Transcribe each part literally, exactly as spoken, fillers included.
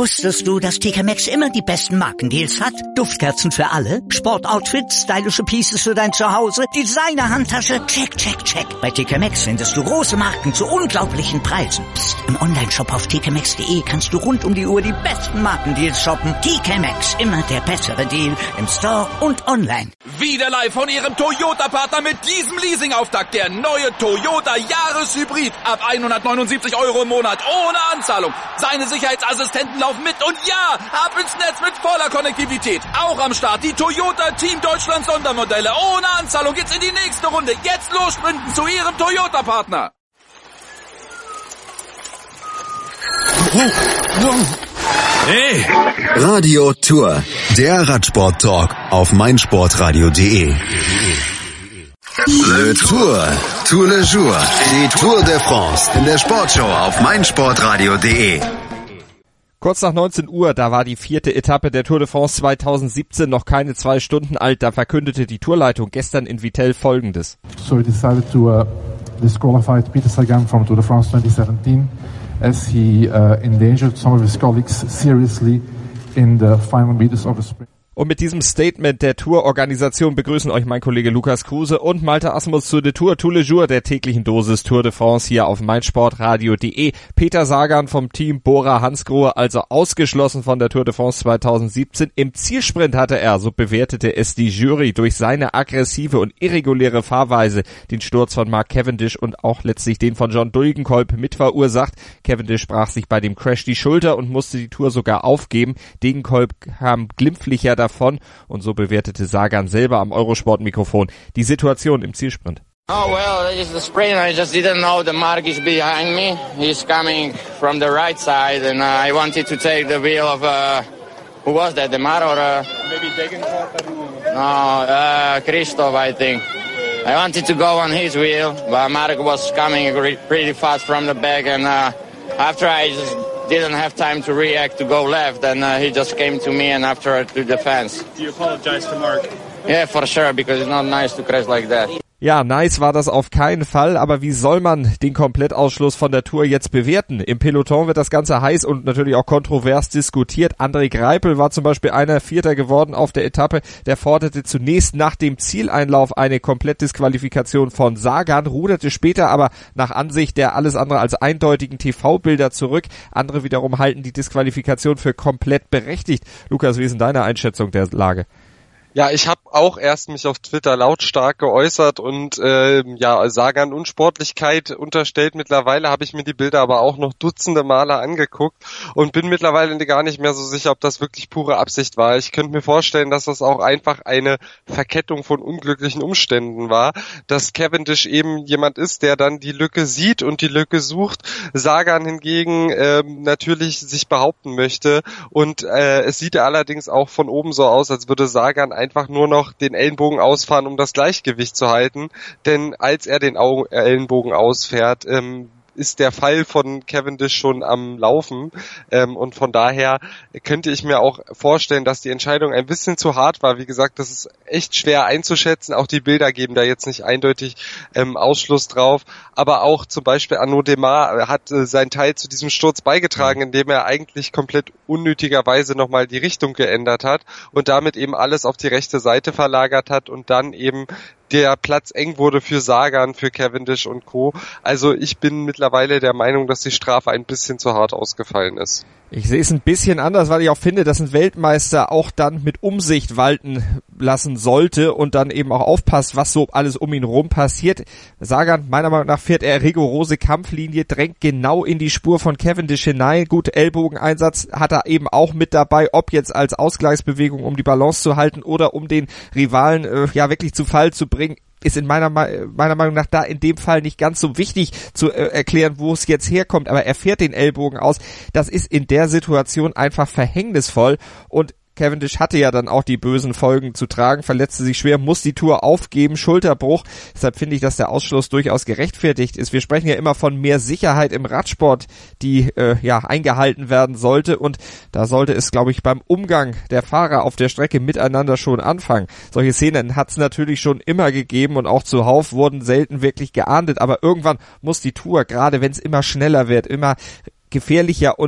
Wusstest du, dass T K Maxx immer die besten Markendeals hat? Duftkerzen für alle, Sportoutfits, stylische Pieces für dein Zuhause, Designer-Handtasche, check, check, check. Bei T K Maxx findest du große Marken zu unglaublichen Preisen. Psst. Im Onlineshop auf t k maxx punkt de kannst du rund um die Uhr die besten Markendeals shoppen. T K Maxx, immer der bessere Deal im Store und online. Wieder live von Ihrem Toyota-Partner mit diesem Leasing-Auftakt. Der neue Toyota Jahreshybrid. Ab hundertneunundsiebzig Euro im Monat ohne Anzahlung. Seine Sicherheitsassistenten laufen mit und ja, ab ins Netz mit voller Konnektivität. Auch am Start die Toyota Team Deutschland Sondermodelle. Ohne Anzahlung geht's in die nächste Runde. Jetzt los sprinten zu Ihrem Toyota-Partner. Hey! Radio Tour, der Radsport-Talk auf meinsportradio punkt de. Le Tour, Tour le Jour, die Tour de France in der Sportshow auf meinsportradio punkt de. Kurz nach neunzehn Uhr, da war die vierte Etappe der Tour de France zweitausendsiebzehn noch keine zwei Stunden alt. Da verkündete die Tourleitung gestern in Vittel Folgendes. So we decided to uh, disqualify Peter Sagan from Tour de France twenty seventeen as he uh, endangered some of his colleagues seriously in the final meters of the sprint. Und mit diesem Statement der Tourorganisation begrüßen euch mein Kollege Lukas Kruse und Malte Asmus zu der Tour Tour le Jour, der täglichen Dosis Tour de France hier auf meinsportradio punkt de. Peter Sagan vom Team Bora-Hansgrohe also ausgeschlossen von der Tour de France zweitausendsiebzehn. Im Zielsprint hatte er, so bewertete es die Jury, durch seine aggressive und irreguläre Fahrweise den Sturz von Mark Cavendish und auch letztlich den von John Degenkolb mit verursacht. Cavendish brach sich bei dem Crash die Schulter und musste die Tour sogar aufgeben. Degenkolb kam glimpflicher davon und so bewertete Sagan selber am Eurosport-Mikrofon die Situation im Zielsprint. Oh well, it's the sprint. I just didn't know the Mark is behind me. He's coming from the right side, and uh, I wanted to take the wheel of uh, who was that? The Mar or uh, maybe Degenkolb? No, uh, Christoph, I think. I wanted to go on his wheel, but Mark was coming re- pretty fast from the back, and uh, after I just didn't have time to react to go left, and uh, he just came to me and after to the fence. Do you apologize to Mark? Yeah, for sure, because it's not nice to crash like that. Ja, nice war das auf keinen Fall, aber wie soll man den Komplettausschluss von der Tour jetzt bewerten? Im Peloton wird das Ganze heiß und natürlich auch kontrovers diskutiert. André Greipel war zum Beispiel einer Vierter geworden auf der Etappe. Der forderte zunächst nach dem Zieleinlauf eine Komplettdisqualifikation von Sagan, ruderte später aber nach Ansicht der alles andere als eindeutigen T V-Bilder zurück. Andere wiederum halten die Disqualifikation für komplett berechtigt. Lukas, wie ist denn deine Einschätzung der Lage? Ja, ich habe auch erst mich auf Twitter lautstark geäußert und äh, ja, Sagan Unsportlichkeit unterstellt. Mittlerweile habe ich mir die Bilder aber auch noch dutzende Male angeguckt und bin mittlerweile gar nicht mehr so sicher, ob das wirklich pure Absicht war. Ich könnte mir vorstellen, dass das auch einfach eine Verkettung von unglücklichen Umständen war, dass Cavendish eben jemand ist, der dann die Lücke sieht und die Lücke sucht. Sagan hingegen äh, natürlich sich behaupten möchte und äh, es sieht allerdings auch von oben so aus, als würde Sagan einfach nur noch den Ellenbogen ausfahren, um das Gleichgewicht zu halten. Denn als er den Au- Ellenbogen ausfährt, ähm, ist der Fall von Cavendish schon am Laufen ähm, und von daher könnte ich mir auch vorstellen, dass die Entscheidung ein bisschen zu hart war. Wie gesagt, das ist echt schwer einzuschätzen. Auch die Bilder geben da jetzt nicht eindeutig ähm, Ausschluss drauf. Aber auch zum Beispiel Arnaud Démare hat äh, seinen Teil zu diesem Sturz beigetragen, indem er eigentlich komplett unnötigerweise nochmal die Richtung geändert hat und damit eben alles auf die rechte Seite verlagert hat und dann eben der Platz eng wurde für Sagan, für Cavendish und Co. Also ich bin mittlerweile der Meinung, dass die Strafe ein bisschen zu hart ausgefallen ist. Ich sehe es ein bisschen anders, weil ich auch finde, dass ein Weltmeister auch dann mit Umsicht walten lassen sollte und dann eben auch aufpasst, was so alles um ihn rum passiert. Sagan, meiner Meinung nach, fährt er rigorose Kampflinie, drängt genau in die Spur von Cavendish hinein. Gut, Ellbogeneinsatz hat er eben auch mit dabei, ob jetzt als Ausgleichsbewegung, um die Balance zu halten oder um den Rivalen äh, ja wirklich zu Fall zu bringen. Ist in meiner meiner Meinung nach da in dem Fall nicht ganz so wichtig zu äh, erklären, wo es jetzt herkommt, aber er fährt den Ellbogen aus. Das ist in der Situation einfach verhängnisvoll und Cavendish hatte ja dann auch die bösen Folgen zu tragen, verletzte sich schwer, muss die Tour aufgeben, Schulterbruch. Deshalb finde ich, dass der Ausschluss durchaus gerechtfertigt ist. Wir sprechen ja immer von mehr Sicherheit im Radsport, die äh, ja eingehalten werden sollte. Und da sollte es, glaube ich, beim Umgang der Fahrer auf der Strecke miteinander schon anfangen. Solche Szenen hat es natürlich schon immer gegeben und auch zuhauf wurden selten wirklich geahndet. Aber irgendwann muss die Tour, gerade wenn es immer schneller wird, immer gefährlicher und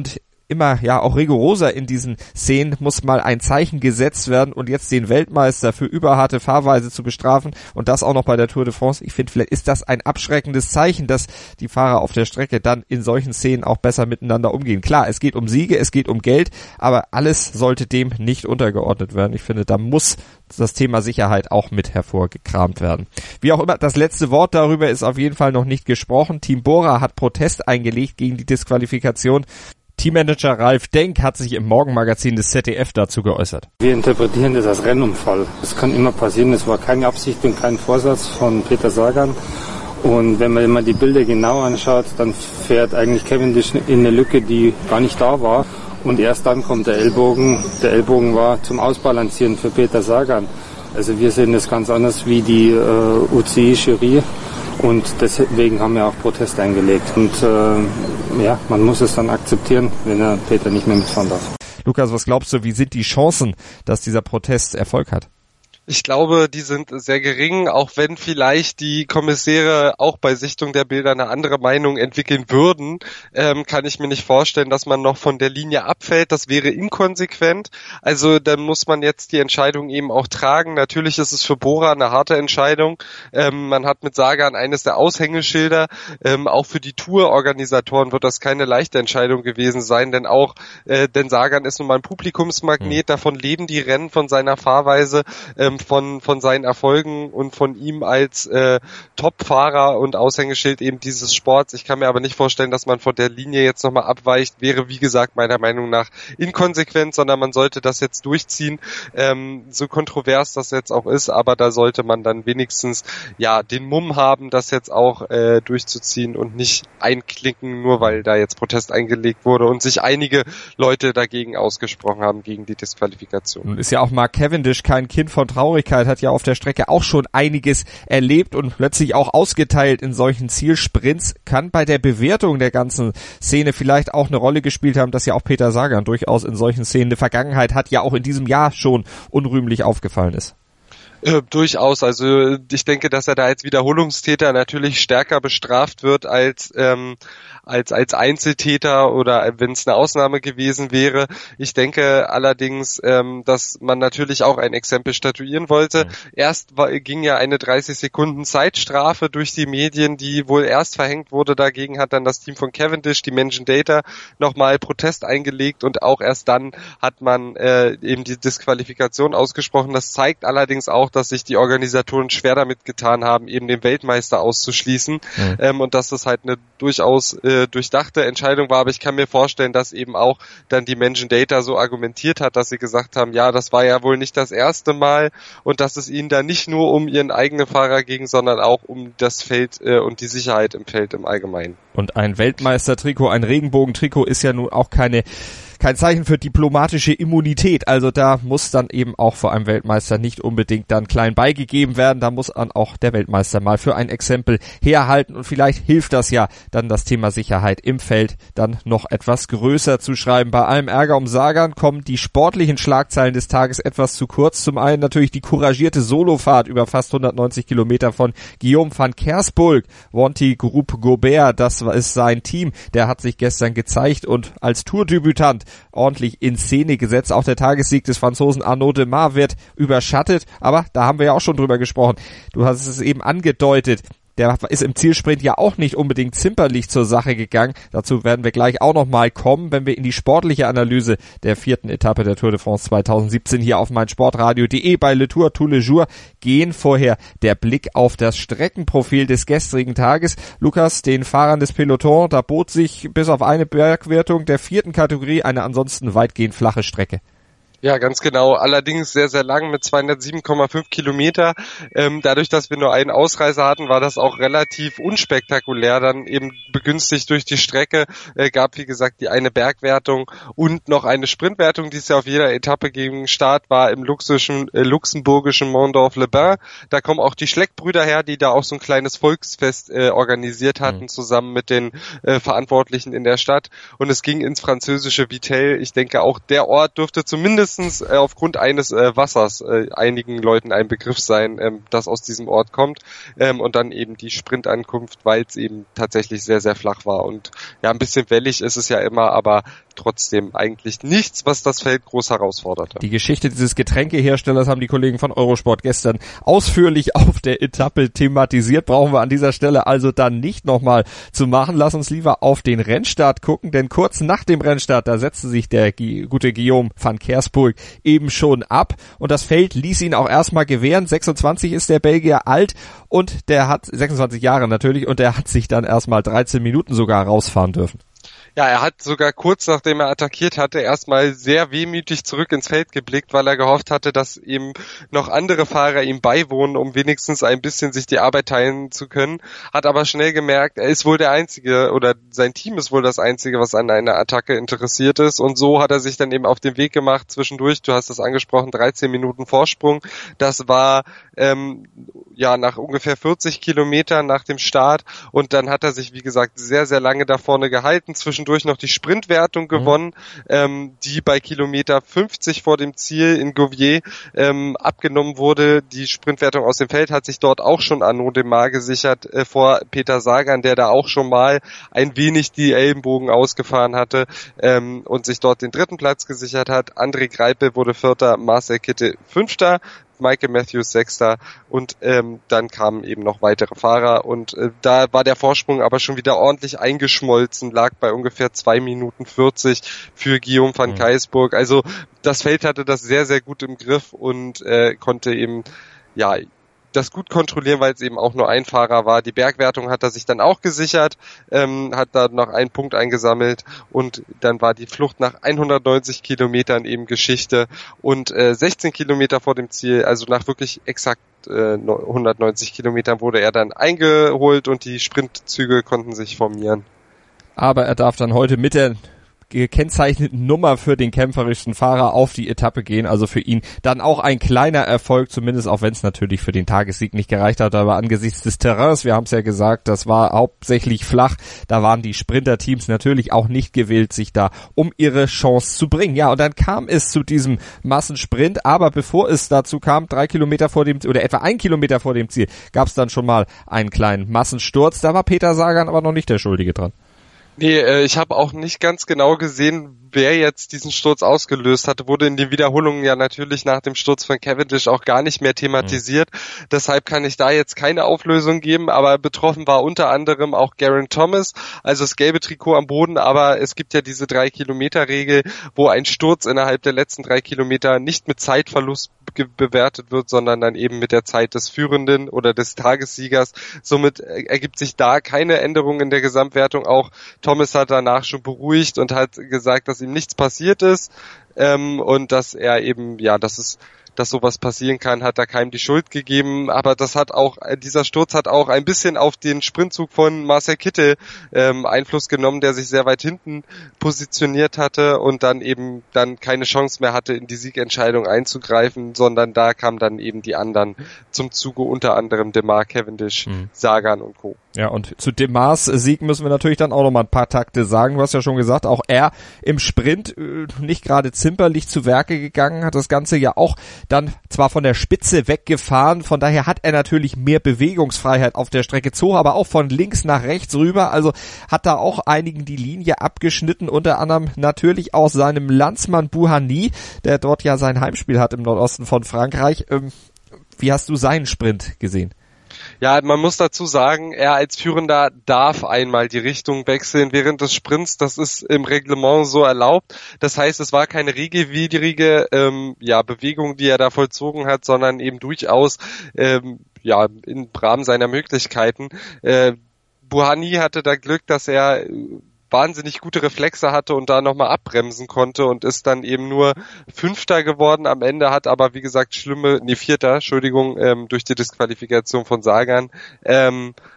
immer ja auch rigoroser in diesen Szenen, muss mal ein Zeichen gesetzt werden und jetzt den Weltmeister für überharte Fahrweise zu bestrafen und das auch noch bei der Tour de France. Ich finde, vielleicht ist das ein abschreckendes Zeichen, dass die Fahrer auf der Strecke dann in solchen Szenen auch besser miteinander umgehen. Klar, es geht um Siege, es geht um Geld, aber alles sollte dem nicht untergeordnet werden. Ich finde, da muss das Thema Sicherheit auch mit hervorgekramt werden. Wie auch immer, das letzte Wort darüber ist auf jeden Fall noch nicht gesprochen. Team Bora hat Protest eingelegt gegen die Disqualifikation. Teammanager Ralf Denk hat sich im Morgenmagazin des Z D F dazu geäußert. Wir interpretieren das als Rennunfall. Das kann immer passieren. Es war keine Absicht und kein Vorsatz von Peter Sagan. Und wenn man immer die Bilder genau anschaut, dann fährt eigentlich Cavendish in eine Lücke, die gar nicht da war. Und erst dann kommt der Ellbogen. Der Ellbogen war zum Ausbalancieren für Peter Sagan. Also wir sehen das ganz anders wie die äh, U C I-Jury. Und deswegen haben wir auch Protest eingelegt. Und äh, ja, man muss es dann akzeptieren, wenn er Peter nicht mehr mitfahren darf. Lukas, was glaubst du, wie sind die Chancen, dass dieser Protest Erfolg hat? Ich glaube, die sind sehr gering, auch wenn vielleicht die Kommissäre auch bei Sichtung der Bilder eine andere Meinung entwickeln würden, ähm, kann ich mir nicht vorstellen, dass man noch von der Linie abfällt. Das wäre inkonsequent. Also dann muss man jetzt die Entscheidung eben auch tragen. Natürlich ist es für Bora eine harte Entscheidung. Ähm, man hat mit Sagan eines der Aushängeschilder. Ähm, auch für die Tour-Organisatoren wird das keine leichte Entscheidung gewesen sein, denn auch, äh, denn Sagan ist nun mal ein Publikumsmagnet. Davon leben die Rennen, von seiner Fahrweise. Ähm, von von seinen Erfolgen und von ihm als äh, Top-Fahrer und Aushängeschild eben dieses Sports. Ich kann mir aber nicht vorstellen, dass man von der Linie jetzt nochmal abweicht. Wäre, wie gesagt, meiner Meinung nach inkonsequent, sondern man sollte das jetzt durchziehen, ähm, so kontrovers das jetzt auch ist, aber da sollte man dann wenigstens ja den Mumm haben, das jetzt auch äh, durchzuziehen und nicht einklicken, nur weil da jetzt Protest eingelegt wurde und sich einige Leute dagegen ausgesprochen haben, gegen die Disqualifikation. Nun ist ja auch Mark Cavendish kein Kind von Traurigkeit, hat ja auf der Strecke auch schon einiges erlebt und plötzlich auch ausgeteilt in solchen Zielsprints. Kann bei der Bewertung der ganzen Szene vielleicht auch eine Rolle gespielt haben, dass ja auch Peter Sagan durchaus in solchen Szenen eine Vergangenheit hat, ja auch in diesem Jahr schon unrühmlich aufgefallen ist. Äh, durchaus, also ich denke, dass er da als Wiederholungstäter natürlich stärker bestraft wird als ähm, als als Einzeltäter oder wenn es eine Ausnahme gewesen wäre. Ich denke allerdings, ähm, dass man natürlich auch ein Exempel statuieren wollte. Mhm. Erst war, ging ja eine dreißig Sekunden Zeitstrafe durch die Medien, die wohl erst verhängt wurde. Dagegen hat dann das Team von Cavendish, die Mansion Data, nochmal Protest eingelegt und auch erst dann hat man äh, eben die Disqualifikation ausgesprochen. Das zeigt allerdings auch, dass sich die Organisatoren schwer damit getan haben, eben den Weltmeister auszuschließen, mhm. ähm, und dass das halt eine durchaus äh, durchdachte Entscheidung war, aber ich kann mir vorstellen, dass eben auch dann die Mansion Data so argumentiert hat, dass sie gesagt haben, ja, das war ja wohl nicht das erste Mal und dass es ihnen da nicht nur um ihren eigenen Fahrer ging, sondern auch um das Feld äh, und die Sicherheit im Feld im Allgemeinen. Und ein Weltmeistertrikot, ein Regenbogentrikot ist ja nun auch keine kein Zeichen für diplomatische Immunität. Also da muss dann eben auch vor einem Weltmeister nicht unbedingt dann klein beigegeben werden. Da muss dann auch der Weltmeister mal für ein Exempel herhalten und vielleicht hilft das ja dann das Thema Sicherheit im Feld dann noch etwas größer zu schreiben. Bei allem Ärger um Sagan kommen die sportlichen Schlagzeilen des Tages etwas zu kurz. Zum einen natürlich die couragierte Solofahrt über fast hundertneunzig Kilometer von Guillaume van Kersbulk. Wanty Group Gobert, das ist sein Team. Der hat sich gestern gezeigt und als Tourdebütant ordentlich in Szene gesetzt. Auch der Tagessieg des Franzosen Arnaud Démare wird überschattet, aber da haben wir ja auch schon drüber gesprochen. Du hast es eben angedeutet. Der ist im Zielsprint ja auch nicht unbedingt zimperlich zur Sache gegangen. Dazu werden wir gleich auch nochmal kommen, wenn wir in die sportliche Analyse der vierten Etappe der Tour de France zweitausendsiebzehn hier auf meinsportradio punkt de bei Le Tour tous les jours gehen. Vorher der Blick auf das Streckenprofil des gestrigen Tages. Lukas, den Fahrern des Peloton, da bot sich bis auf eine Bergwertung der vierten Kategorie eine ansonsten weitgehend flache Strecke. Ja, ganz genau. Allerdings sehr, sehr lang mit zweihundertsieben Komma fünf Kilometer. Ähm, dadurch, dass wir nur einen Ausreißer hatten, war das auch relativ unspektakulär. Dann eben begünstigt durch die Strecke. Äh, gab, wie gesagt, die eine Bergwertung und noch eine Sprintwertung, die es ja auf jeder Etappe gegen Start war im luxischen, äh, luxemburgischen Mondorf-les-Bains. Da kommen auch die Schleck-Brüder her, die da auch so ein kleines Volksfest äh, organisiert hatten, mhm. zusammen mit den äh, Verantwortlichen in der Stadt. Und es ging ins französische Vittel. Ich denke, auch der Ort dürfte zumindest mindestens äh, aufgrund eines äh, Wassers äh, einigen Leuten ein Begriff sein, ähm, das aus diesem Ort kommt. Ähm, und dann eben die Sprintankunft, weil es eben tatsächlich sehr, sehr flach war. Und ja, ein bisschen wellig ist es ja immer, aber trotzdem eigentlich nichts, was das Feld groß herausforderte. Die Geschichte dieses Getränkeherstellers haben die Kollegen von Eurosport gestern ausführlich auf der Etappe thematisiert. Brauchen wir an dieser Stelle also dann nicht nochmal zu machen. Lass uns lieber auf den Rennstart gucken, denn kurz nach dem Rennstart, da setzte sich der Gu- gute Guillaume van Kersburg eben schon ab und das Feld ließ ihn auch erstmal gewähren. sechsundzwanzig ist der Belgier alt und der hat sechsundzwanzig Jahre natürlich und der hat sich dann erstmal dreizehn Minuten sogar rausfahren dürfen. Ja, er hat sogar kurz nachdem er attackiert hatte, erstmal sehr wehmütig zurück ins Feld geblickt, weil er gehofft hatte, dass eben noch andere Fahrer ihm beiwohnen, um wenigstens ein bisschen sich die Arbeit teilen zu können. Hat aber schnell gemerkt, er ist wohl der Einzige oder sein Team ist wohl das Einzige, was an einer Attacke interessiert ist. Und so hat er sich dann eben auf den Weg gemacht zwischendurch. Du hast es angesprochen, dreizehn Minuten Vorsprung. Das war ähm, ja nach ungefähr vierzig Kilometern nach dem Start. Und dann hat er sich, wie gesagt, sehr, sehr lange da vorne gehalten. Zwischendurch noch die Sprintwertung gewonnen, mhm. ähm, die bei Kilometer fünfzig vor dem Ziel in Gouvier ähm, abgenommen wurde. Die Sprintwertung aus dem Feld hat sich dort auch schon Arnaud Démare gesichert äh, vor Peter Sagan, der da auch schon mal ein wenig die Ellenbogen ausgefahren hatte ähm, und sich dort den dritten Platz gesichert hat. André Greipel wurde Vierter, Marcel Kittel Fünfter, Michael Matthews Sechster und ähm, dann kamen eben noch weitere Fahrer und äh, da war der Vorsprung aber schon wieder ordentlich eingeschmolzen, lag bei ungefähr zwei Minuten vierzig für Guillaume van mhm. Kersburg. Also das Feld hatte das sehr, sehr gut im Griff und äh, konnte eben ja das gut kontrollieren, weil es eben auch nur ein Fahrer war. Die Bergwertung hat er sich dann auch gesichert, ähm, hat da noch einen Punkt eingesammelt und dann war die Flucht nach hundertneunzig Kilometern eben Geschichte und äh, sechzehn Kilometer vor dem Ziel, also nach wirklich exakt äh, hundertneunzig Kilometern wurde er dann eingeholt und die Sprintzüge konnten sich formieren. Aber er darf dann heute mit der gekennzeichneten Nummer für den kämpferischen Fahrer auf die Etappe gehen, also für ihn dann auch ein kleiner Erfolg, zumindest auch wenn es natürlich für den Tagessieg nicht gereicht hat, aber angesichts des Terrains, wir haben es ja gesagt, das war hauptsächlich flach, da waren die Sprinterteams natürlich auch nicht gewillt, sich da um ihre Chance zu bringen. Ja, und dann kam es zu diesem Massensprint, aber bevor es dazu kam, drei Kilometer vor dem, oder etwa ein Kilometer vor dem Ziel, gab es dann schon mal einen kleinen Massensturz, da war Peter Sagan aber noch nicht der Schuldige dran. Nee, äh, ich habe auch nicht ganz genau gesehen, wer jetzt diesen Sturz ausgelöst hatte. Wurde in den Wiederholungen ja natürlich nach dem Sturz von Cavendish auch gar nicht mehr thematisiert. Mhm. Deshalb kann ich da jetzt keine Auflösung geben, aber betroffen war unter anderem auch Geraint Thomas, also das gelbe Trikot am Boden, aber es gibt ja diese drei Kilometer Regel, wo ein Sturz innerhalb der letzten drei Kilometer nicht mit Zeitverlust be- bewertet wird, sondern dann eben mit der Zeit des Führenden oder des Tagessiegers. Somit ergibt sich da keine Änderung in der Gesamtwertung. Auch Thomas hat danach schon beruhigt und hat gesagt, dass ihm nichts passiert ist ähm, und dass er eben, ja, dass es dass sowas passieren kann, hat da keinem die Schuld gegeben, aber das hat auch, dieser Sturz hat auch ein bisschen auf den Sprintzug von Marcel Kittel ähm, Einfluss genommen, der sich sehr weit hinten positioniert hatte und dann eben dann keine Chance mehr hatte, in die Siegentscheidung einzugreifen, sondern da kamen dann eben die anderen zum Zuge, unter anderem Démare, Cavendish, mhm. Sagan und Co. Ja, und zu Démares Sieg müssen wir natürlich dann auch noch mal ein paar Takte sagen. Du hast ja schon gesagt, auch er im Sprint äh, nicht gerade zimperlich zu Werke gegangen, hat das Ganze ja auch dann zwar von der Spitze weggefahren, von daher hat er natürlich mehr Bewegungsfreiheit auf der Strecke, zog aber auch von links nach rechts rüber, also hat da auch einigen die Linie abgeschnitten, unter anderem natürlich auch seinem Landsmann Bouhanni, der dort ja sein Heimspiel hat im Nordosten von Frankreich. Ähm, wie hast du seinen Sprint gesehen? Ja, man muss dazu sagen, er als Führender darf einmal die Richtung wechseln während des Sprints. Das ist im Reglement so erlaubt. Das heißt, es war keine regelwidrige ähm, ja, Bewegung, die er da vollzogen hat, sondern eben durchaus ähm, ja im Rahmen seiner Möglichkeiten. Äh, Bouhanni hatte da Glück, dass er wahnsinnig gute Reflexe hatte und da nochmal abbremsen konnte und ist dann eben nur Fünfter geworden am Ende, hat aber wie gesagt schlimme, nee Vierter, Entschuldigung, ähm, durch die Disqualifikation von Sagan, ähm,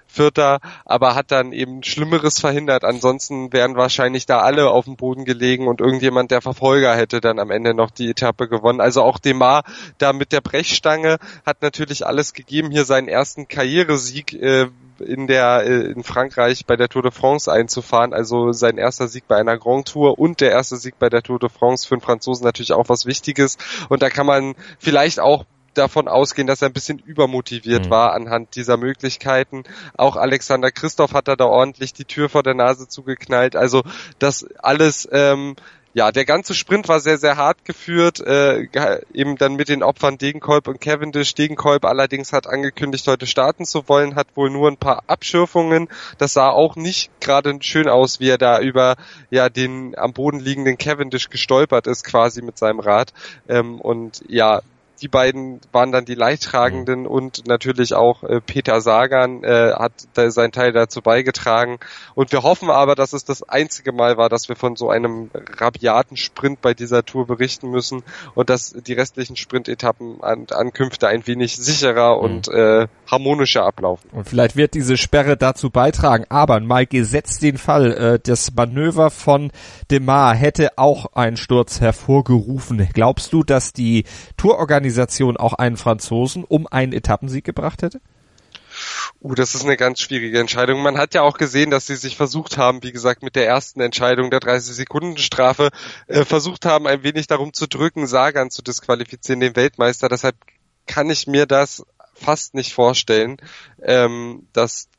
Vierter, aber hat dann eben Schlimmeres verhindert. Ansonsten wären wahrscheinlich da alle auf dem Boden gelegen und irgendjemand, der Verfolger, hätte dann am Ende noch die Etappe gewonnen. Also auch Démare da mit der Brechstange hat natürlich alles gegeben, hier seinen ersten Karrieresieg äh, in der äh, in Frankreich bei der Tour de France einzufahren. Also sein erster Sieg bei einer Grand Tour und der erste Sieg bei der Tour de France für den Franzosen natürlich auch was Wichtiges. Und da kann man vielleicht auch davon ausgehen, dass er ein bisschen übermotiviert mhm. war anhand dieser Möglichkeiten. Auch Alexander Kristoff hat da, da ordentlich die Tür vor der Nase zugeknallt. Also das alles, ähm, ja, der ganze Sprint war sehr, sehr hart geführt, äh, eben dann mit den Opfern Degenkolb und Cavendish. Degenkolb allerdings hat angekündigt, heute starten zu wollen, hat wohl nur ein paar Abschürfungen. Das sah auch nicht gerade schön aus, wie er da über ja den am Boden liegenden Cavendish gestolpert ist quasi mit seinem Rad. Ähm, und ja, die beiden waren dann die Leidtragenden und natürlich auch äh, Peter Sagan äh, hat da seinen Teil dazu beigetragen. Und wir hoffen aber, dass es das einzige Mal war, dass wir von so einem rabiaten Sprint bei dieser Tour berichten müssen und dass die restlichen Sprintetappen und Ankünfte ein wenig sicherer mhm. und äh, harmonischer ablaufen. Und vielleicht wird diese Sperre dazu beitragen. Aber mal gesetzt den Fall, äh, das Manöver von Démare hätte auch einen Sturz hervorgerufen. Glaubst du, dass die Tourorganisation auch einen Franzosen um einen Etappensieg gebracht hätte? Uh, das ist eine ganz schwierige Entscheidung. Man hat ja auch gesehen, dass sie sich versucht haben, wie gesagt, mit der ersten Entscheidung der dreißig-Sekunden-Strafe äh, versucht haben, ein wenig darum zu drücken, Sagan zu disqualifizieren, den Weltmeister. Deshalb kann ich mir das fast nicht vorstellen, ähm, dass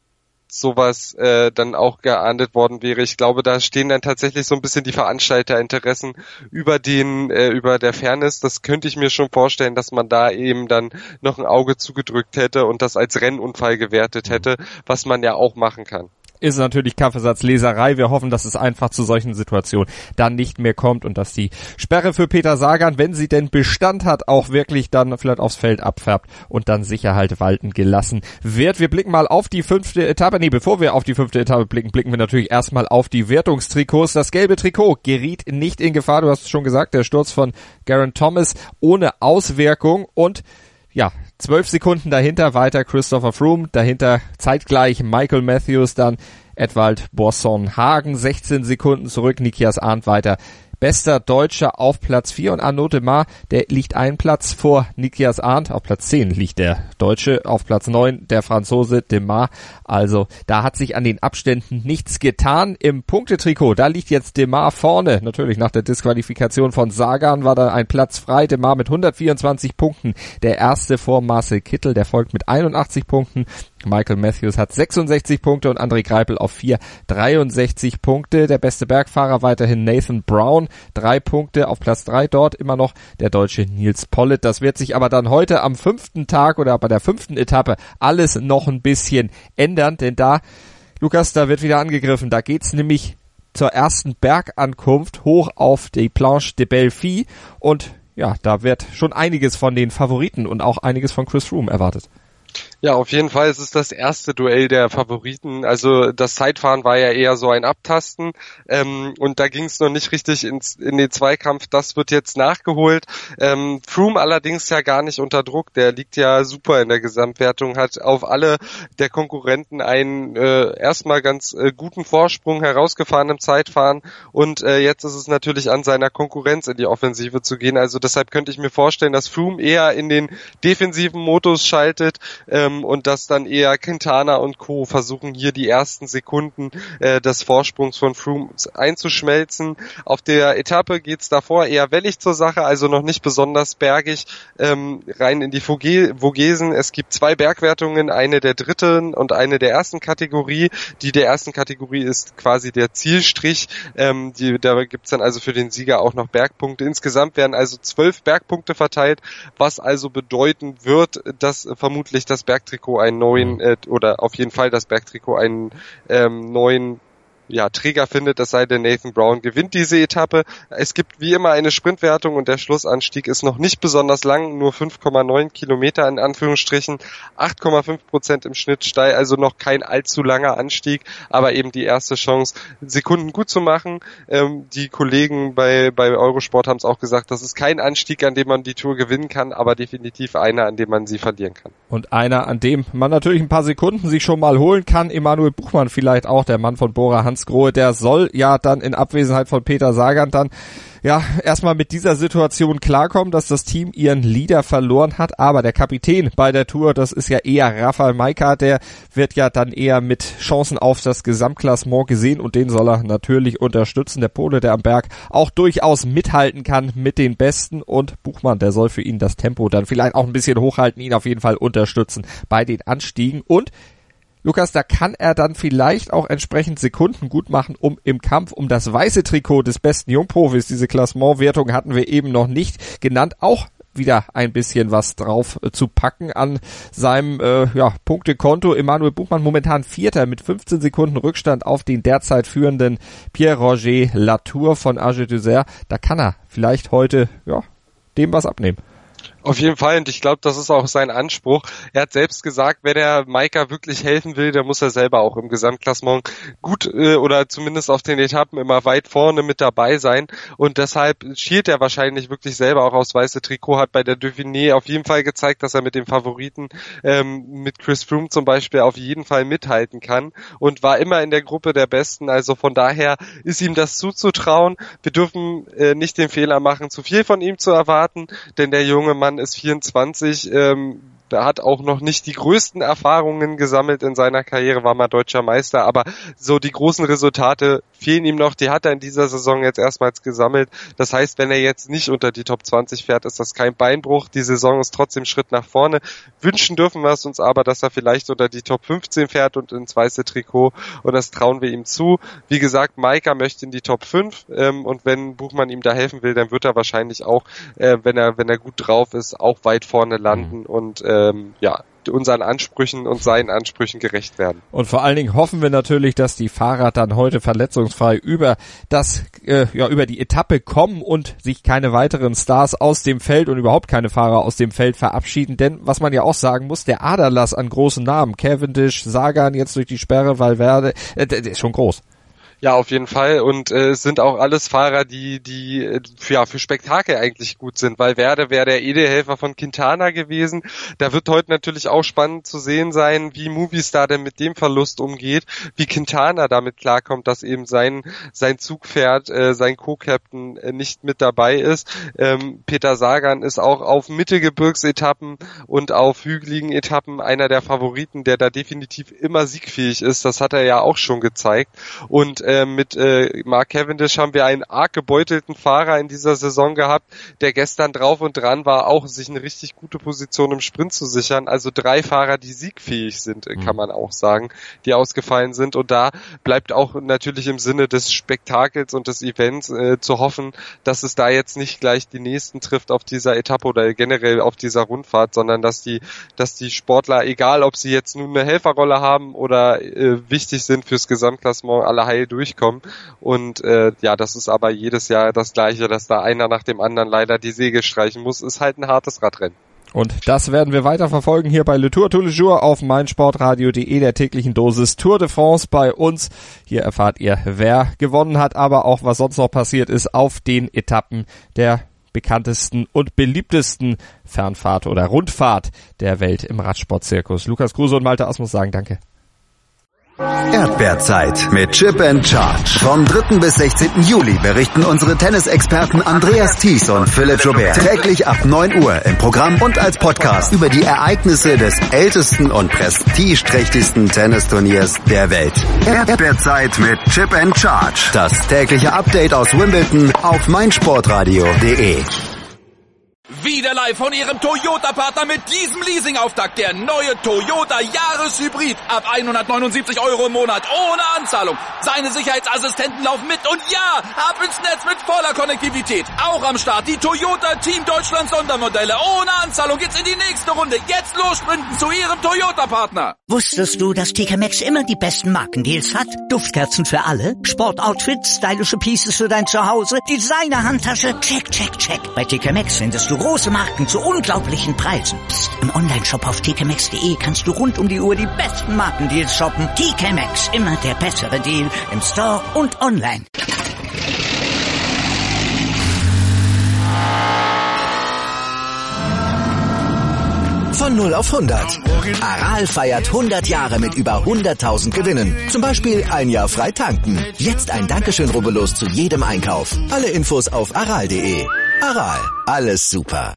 sowas äh, dann auch geahndet worden wäre. Ich glaube, da stehen dann tatsächlich so ein bisschen die Veranstalterinteressen über den äh, über der Fairness. Das könnte ich mir schon vorstellen, dass man da eben dann noch ein Auge zugedrückt hätte und das als Rennunfall gewertet hätte, was man ja auch machen kann. Ist natürlich Kaffeesatzleserei. Wir hoffen, dass es einfach zu solchen Situationen dann nicht mehr kommt und dass die Sperre für Peter Sagan, wenn sie denn Bestand hat, auch wirklich dann vielleicht aufs Feld abfärbt und dann Sicherheit walten gelassen wird. Wir blicken mal auf die fünfte Etappe. Nee, bevor wir auf die fünfte Etappe blicken, blicken wir natürlich erstmal auf die Wertungstrikots. Das gelbe Trikot geriet nicht in Gefahr. Du hast es schon gesagt, der Sturz von Geraint Thomas ohne Auswirkung und ja, zwölf Sekunden dahinter weiter Christopher Froome, dahinter zeitgleich Michael Matthews, dann Edvald Boasson Hagen, sechzehn Sekunden zurück, Nikias Arndt weiter. Bester Deutscher auf Platz vier und Arnaud Démare, der liegt einen Platz vor Nikias Arndt. Auf Platz zehn liegt der Deutsche, auf Platz neun der Franzose Démare. Also da hat sich an den Abständen nichts getan. Im Punktetrikot, da liegt jetzt Démare vorne. Natürlich nach der Disqualifikation von Sagan war da ein Platz frei. Démare mit hundertvierundzwanzig Punkten, der erste vor Marcel Kittel, der folgt mit einundachtzig Punkten. Michael Matthews hat sechsundsechzig Punkte und André Greipel auf vier, dreiundsechzig Punkte. Der beste Bergfahrer weiterhin Nathan Brown, drei Punkte auf Platz drei dort immer noch der Deutsche Nils Pollitt. Das wird sich aber dann heute am fünften Tag oder bei der fünften Etappe alles noch ein bisschen ändern, denn da, Lukas, da wird wieder angegriffen. Da geht's nämlich zur ersten Bergankunft hoch auf die Planche de Belleville und ja, da wird schon einiges von den Favoriten und auch einiges von Chris Froome erwartet. Ja, auf jeden Fall. Es ist das erste Duell der Favoriten. Also das Zeitfahren war ja eher so ein Abtasten ähm, und da ging es noch nicht richtig ins, in den Zweikampf. Das wird jetzt nachgeholt. Ähm, Froome allerdings ja gar nicht unter Druck. Der liegt ja super in der Gesamtwertung, hat auf alle der Konkurrenten einen äh, erstmal ganz äh, guten Vorsprung herausgefahren im Zeitfahren und äh, jetzt ist es natürlich an seiner Konkurrenz in die Offensive zu gehen. Also deshalb könnte ich mir vorstellen, dass Froome eher in den defensiven Modus schaltet, ähm, und dass dann eher Quintana und Co. versuchen, hier die ersten Sekunden äh, des Vorsprungs von Froome einzuschmelzen. Auf der Etappe geht's davor eher wellig zur Sache, also noch nicht besonders bergig, ähm, rein in die Vogesen. Es gibt zwei Bergwertungen, eine der dritten und eine der ersten Kategorie. Die der ersten Kategorie ist quasi der Zielstrich. Ähm, die, da gibt's dann also für den Sieger auch noch Bergpunkte. Insgesamt werden also zwölf Bergpunkte verteilt, was also bedeuten wird, dass vermutlich das Bergtrikot einen neuen, äh, oder auf jeden Fall das Bergtrikot einen ähm, neuen ja, Träger findet, es sei denn Nathan Brown gewinnt diese Etappe. Es gibt wie immer eine Sprintwertung und der Schlussanstieg ist noch nicht besonders lang, nur fünf Komma neun Kilometer in Anführungsstrichen, acht Komma fünf Prozent im Schnitt steil, also noch kein allzu langer Anstieg, aber eben die erste Chance, Sekunden gut zu machen. Ähm, die Kollegen bei, bei Eurosport haben es auch gesagt, das ist kein Anstieg, an dem man die Tour gewinnen kann, aber definitiv einer, an dem man sie verlieren kann. Und einer, an dem man natürlich ein paar Sekunden sich schon mal holen kann. Emanuel Buchmann vielleicht auch, der Mann von Bora Hansgrohe, der soll ja dann in Abwesenheit von Peter Sagan dann ja erstmal mit dieser Situation klarkommen, dass das Team ihren Leader verloren hat, aber der Kapitän bei der Tour, das ist ja eher Rafał Majka, der wird ja dann eher mit Chancen auf das Gesamtklassement gesehen und den soll er natürlich unterstützen. Der Pole, der am Berg auch durchaus mithalten kann mit den Besten und Buchmann, der soll für ihn das Tempo dann vielleicht auch ein bisschen hochhalten, ihn auf jeden Fall unterstützen bei den Anstiegen und Lukas, da kann er dann vielleicht auch entsprechend Sekunden gut machen, um im Kampf um das weiße Trikot des besten Jungprofis, diese Klassementwertung hatten wir eben noch nicht genannt, auch wieder ein bisschen was drauf äh, zu packen an seinem äh, ja, Punktekonto. Emanuel Buchmann momentan Vierter mit fünfzehn Sekunden Rückstand auf den derzeit führenden Pierre-Roger Latour von A G deux R. Da kann er vielleicht heute ja dem was abnehmen. Auf jeden Fall, und ich glaube, das ist auch sein Anspruch. Er hat selbst gesagt, wenn er Majka wirklich helfen will, dann muss er selber auch im Gesamtklassement gut äh, oder zumindest auf den Etappen immer weit vorne mit dabei sein und deshalb schielt er wahrscheinlich wirklich selber auch aufs weiße Trikot, hat bei der Dauphiné auf jeden Fall gezeigt, dass er mit dem Favoriten, ähm, mit Chris Froome zum Beispiel, auf jeden Fall mithalten kann und war immer in der Gruppe der Besten, also von daher ist ihm das zuzutrauen. Wir dürfen äh, nicht den Fehler machen, zu viel von ihm zu erwarten, denn der junge Mann ist vierundzwanzig, ähm, der hat auch noch nicht die größten Erfahrungen gesammelt in seiner Karriere, war mal deutscher Meister, aber so die großen Resultate fehlen ihm noch, die hat er in dieser Saison jetzt erstmals gesammelt. Das heißt, wenn er jetzt nicht unter die Top zwanzig fährt, ist das kein Beinbruch. Die Saison ist trotzdem Schritt nach vorne. Wünschen dürfen wir es uns aber, dass er vielleicht unter die Top fünfzehn fährt und ins weiße Trikot und das trauen wir ihm zu. Wie gesagt, Majka möchte in die Top fünf ähm, und wenn Buchmann ihm da helfen will, dann wird er wahrscheinlich auch, äh, wenn er wenn er gut drauf ist, auch weit vorne landen und ähm, ja, unseren Ansprüchen und seinen Ansprüchen gerecht werden. Und vor allen Dingen hoffen wir natürlich, dass die Fahrer dann heute verletzungsfrei über das äh, ja über die Etappe kommen und sich keine weiteren Stars aus dem Feld und überhaupt keine Fahrer aus dem Feld verabschieden, denn was man ja auch sagen muss, der Aderlass an großen Namen, Cavendish, Sagan jetzt durch die Sperre, Valverde, äh, der ist schon groß. Ja, auf jeden Fall. Und äh, es sind auch alles Fahrer, die die äh, für, ja, für Spektakel eigentlich gut sind. Valverde wäre der Edelhelfer von Quintana gewesen. Da wird heute natürlich auch spannend zu sehen sein, wie Movistar denn mit dem Verlust umgeht, wie Quintana damit klarkommt, dass eben sein sein Zugpferd, äh, sein Co-Captain äh, nicht mit dabei ist. Ähm, Peter Sagan ist auch auf Mittelgebirgsetappen und auf hügeligen Etappen einer der Favoriten, der da definitiv immer siegfähig ist. Das hat er ja auch schon gezeigt. Und mit äh, Mark Cavendish haben wir einen arg gebeutelten Fahrer in dieser Saison gehabt, der gestern drauf und dran war, auch sich eine richtig gute Position im Sprint zu sichern. Also drei Fahrer, die siegfähig sind, mhm. kann man auch sagen, die ausgefallen sind. Und da bleibt auch natürlich im Sinne des Spektakels und des Events äh, zu hoffen, dass es da jetzt nicht gleich die nächsten trifft auf dieser Etappe oder generell auf dieser Rundfahrt, sondern dass die, dass die Sportler, egal ob sie jetzt nun eine Helferrolle haben oder äh, wichtig sind fürs Gesamtklassement, alle heil durch durchkommen und äh, ja, das ist aber jedes Jahr das Gleiche, dass da einer nach dem anderen leider die Segel streichen muss, ist halt ein hartes Radrennen. Und das werden wir weiter verfolgen hier bei Le Tour tous les jours auf meinsportradio punkt de, der täglichen Dosis Tour de France bei uns. Hier erfahrt ihr, wer gewonnen hat, aber auch was sonst noch passiert ist auf den Etappen der bekanntesten und beliebtesten Fernfahrt oder Rundfahrt der Welt im Radsportzirkus. Lukas Kruse und Malte Asmus sagen Danke. Erdbeerzeit mit Chip and Charge. Vom dritten bis sechzehnten Juli berichten unsere Tennisexperten Andreas Thies und Philipp Joubert täglich ab neun Uhr im Programm und als Podcast über die Ereignisse des ältesten und prestigeträchtigsten Tennisturniers der Welt. Erdbeerzeit mit Chip and Charge. Das tägliche Update aus Wimbledon auf meinsportradio punkt de. Wie Wieder live von Ihrem Toyota-Partner mit diesem Leasing-Auftakt. Der neue Toyota Jahreshybrid. Ab hundertneunundsiebzig Euro im Monat. Ohne Anzahlung. Seine Sicherheitsassistenten laufen mit. Und ja, ab ins Netz mit voller Konnektivität. Auch am Start die Toyota Team Deutschland Sondermodelle. Ohne Anzahlung geht's in die nächste Runde. Jetzt los sprinten zu Ihrem Toyota-Partner. Wusstest du, dass T K Maxx immer die besten Markendeals hat? Duftkerzen für alle, Sportoutfits, stylische Pieces für dein Zuhause, Designer-Handtasche, check, check, check. Bei T K Maxx findest du große Marken zu unglaublichen Preisen. Psst. Im Onlineshop auf t k maxx punkt de kannst du rund um die Uhr die besten Markendeals shoppen. T K Maxx, immer der bessere Deal im Store und online. Von null auf hundert. Aral feiert hundert Jahre mit über hunderttausend Gewinnen. Zum Beispiel ein Jahr frei tanken. Jetzt ein Dankeschön, rubbellos zu jedem Einkauf. Alle Infos auf aral punkt de. Aral, alles super.